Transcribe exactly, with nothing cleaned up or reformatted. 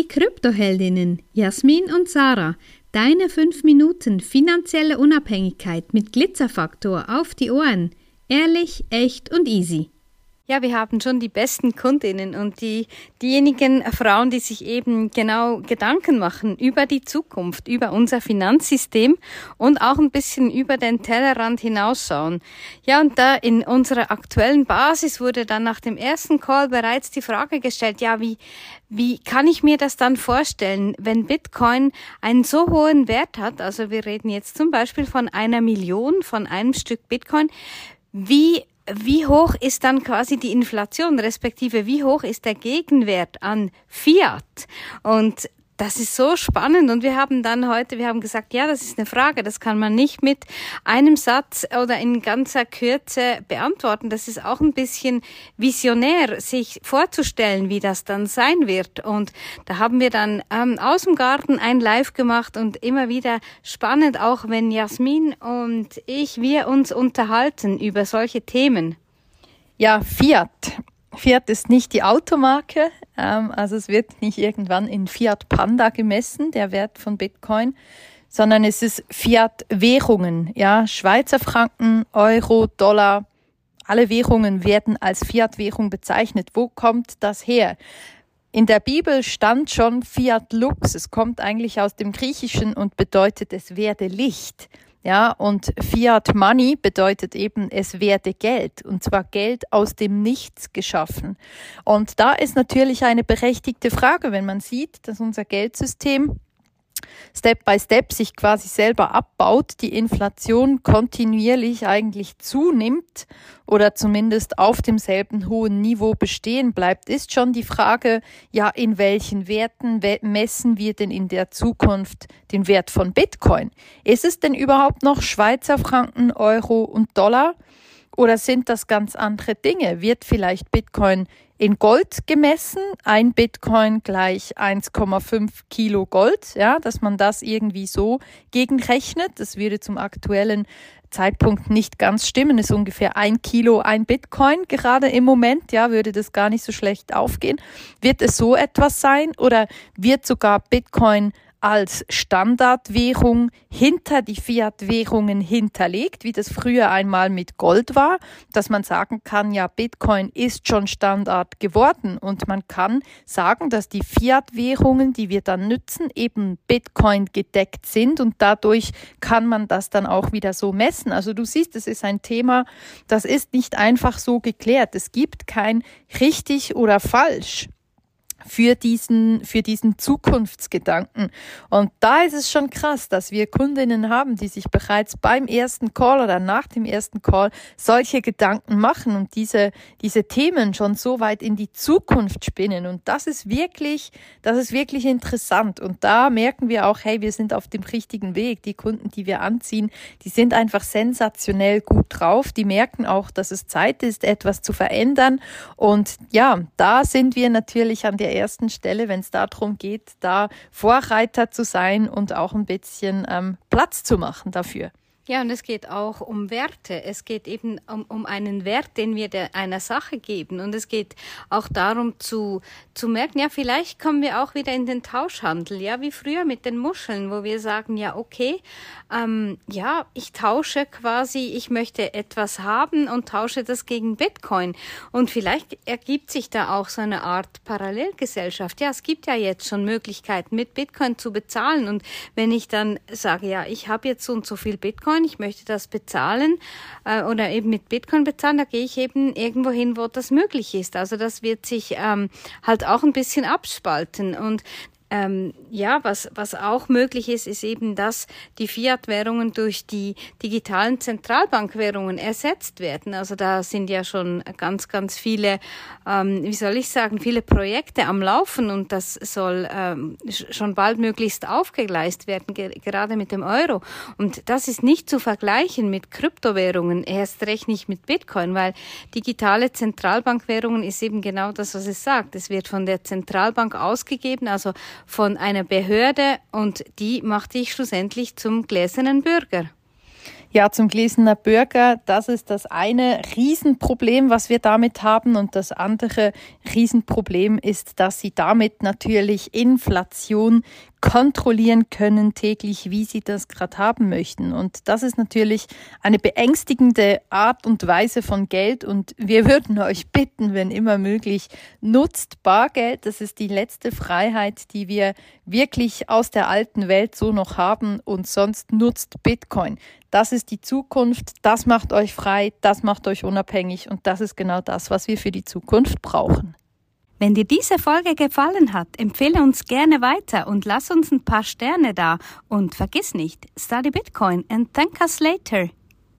Kryptoheldinnen Jasmin und Sarah, deine fünf Minuten finanzielle Unabhängigkeit mit Glitzerfaktor auf die Ohren. Ehrlich, echt und easy. Ja, wir haben schon die besten Kundinnen und die diejenigen Frauen, die sich eben genau Gedanken machen über die Zukunft, über unser Finanzsystem und auch ein bisschen über den Tellerrand hinausschauen. Ja, und da in unserer aktuellen Basis wurde dann nach dem ersten Call bereits die Frage gestellt, ja, wie wie kann ich mir das dann vorstellen, wenn Bitcoin einen so hohen Wert hat, also wir reden jetzt zum Beispiel von einer Million, von einem Stück Bitcoin, wie Wie hoch ist dann quasi die Inflation, respektive wie hoch ist der Gegenwert an Fiat? Und das ist so spannend und wir haben dann heute, wir haben gesagt, ja, das ist eine Frage, das kann man nicht mit einem Satz oder in ganzer Kürze beantworten. Das ist auch ein bisschen visionär, sich vorzustellen, wie das dann sein wird. Und da haben wir dann ähm, aus dem Garten ein Live gemacht und immer wieder spannend, auch wenn Jasmin und ich, wir uns unterhalten über solche Themen. Ja, Fiat. Fiat ist nicht die Automarke, ähm, also es wird nicht irgendwann in Fiat Panda gemessen, der Wert von Bitcoin, sondern es ist Fiat-Währungen, ja, Schweizer Franken, Euro, Dollar, alle Währungen werden als Fiat-Währung bezeichnet. Wo kommt das her? In der Bibel stand schon Fiat Lux, es kommt eigentlich aus dem Griechischen und bedeutet, es werde Licht. Ja, und Fiat Money bedeutet eben, es werde Geld, und zwar Geld aus dem Nichts geschaffen. Und da ist natürlich eine berechtigte Frage, wenn man sieht, dass unser Geldsystem Step by Step sich quasi selber abbaut, die Inflation kontinuierlich eigentlich zunimmt oder zumindest auf demselben hohen Niveau bestehen bleibt, ist schon die Frage, ja, in welchen Werten messen wir denn in der Zukunft den Wert von Bitcoin? Ist es denn überhaupt noch Schweizer Franken, Euro und Dollar? Oder sind das ganz andere Dinge? Wird vielleicht Bitcoin in Gold gemessen, ein Bitcoin gleich eins Komma fünf Kilo Gold, ja, dass man das irgendwie so gegenrechnet. Das würde zum aktuellen Zeitpunkt nicht ganz stimmen, ist ungefähr ein Kilo ein Bitcoin gerade im Moment, ja, würde das gar nicht so schlecht aufgehen. Wird es so etwas sein oder wird sogar Bitcoin als Standardwährung hinter die Fiat-Währungen hinterlegt, wie das früher einmal mit Gold war, dass man sagen kann, ja, Bitcoin ist schon Standard geworden und man kann sagen, dass die Fiat-Währungen, die wir dann nützen, eben Bitcoin gedeckt sind und dadurch kann man das dann auch wieder so messen. Also du siehst, es ist ein Thema, das ist nicht einfach so geklärt. Es gibt kein richtig oder falsch für diesen, für diesen Zukunftsgedanken. Und da ist es schon krass, dass wir Kundinnen haben, die sich bereits beim ersten Call oder nach dem ersten Call solche Gedanken machen und diese, diese Themen schon so weit in die Zukunft spinnen. Und das ist wirklich, das ist wirklich interessant. Und da merken wir auch, hey, wir sind auf dem richtigen Weg. Die Kunden, die wir anziehen, die sind einfach sensationell gut drauf. Die merken auch, dass es Zeit ist, etwas zu verändern. Und ja, da sind wir natürlich an der ersten Stelle, wenn es darum geht, da Vorreiter zu sein und auch ein bisschen ähm, Platz zu machen dafür. Ja, und es geht auch um Werte. Es geht eben um, um einen Wert, den wir der, einer Sache geben. Und es geht auch darum zu, zu merken, ja, vielleicht kommen wir auch wieder in den Tauschhandel, ja, wie früher mit den Muscheln, wo wir sagen, ja, okay, ähm, ja, ich tausche quasi, ich möchte etwas haben und tausche das gegen Bitcoin. Und vielleicht ergibt sich da auch so eine Art Parallelgesellschaft. Ja, es gibt ja jetzt schon Möglichkeiten, mit Bitcoin zu bezahlen. Und wenn ich dann sage, ja, ich habe jetzt so und so viel Bitcoin, ich möchte das bezahlen äh, oder eben mit Bitcoin bezahlen, da gehe ich eben irgendwo hin, wo das möglich ist. Also das wird sich ähm, halt auch ein bisschen abspalten und Ähm, ja, was, was auch möglich ist, ist eben, dass die Fiat-Währungen durch die digitalen Zentralbankwährungen ersetzt werden. Also da sind ja schon ganz, ganz viele, ähm, wie soll ich sagen, viele Projekte am Laufen und das soll ähm, schon bald möglichst aufgegleist werden, ge- gerade mit dem Euro. Und das ist nicht zu vergleichen mit Kryptowährungen, erst recht nicht mit Bitcoin, weil digitale Zentralbankwährungen ist eben genau das, was es sagt. Es wird von der Zentralbank ausgegeben, also von einer Behörde und die macht dich schlussendlich zum gläsernen Bürger. Ja, zum Gläserner Bürger, das ist das eine Riesenproblem, was wir damit haben. Und das andere Riesenproblem ist, dass sie damit natürlich Inflation kontrollieren können täglich, wie sie das gerade haben möchten. Und das ist natürlich eine beängstigende Art und Weise von Geld. Und wir würden euch bitten, wenn immer möglich, nutzt Bargeld. Das ist die letzte Freiheit, die wir wirklich aus der alten Welt so noch haben. Und sonst nutzt Bitcoin. Das ist die Zukunft. Das macht euch frei. Das macht euch unabhängig. Und das ist genau das, was wir für die Zukunft brauchen. Wenn dir diese Folge gefallen hat, empfehle uns gerne weiter und lass uns ein paar Sterne da. Und vergiss nicht, study Bitcoin and thank us later.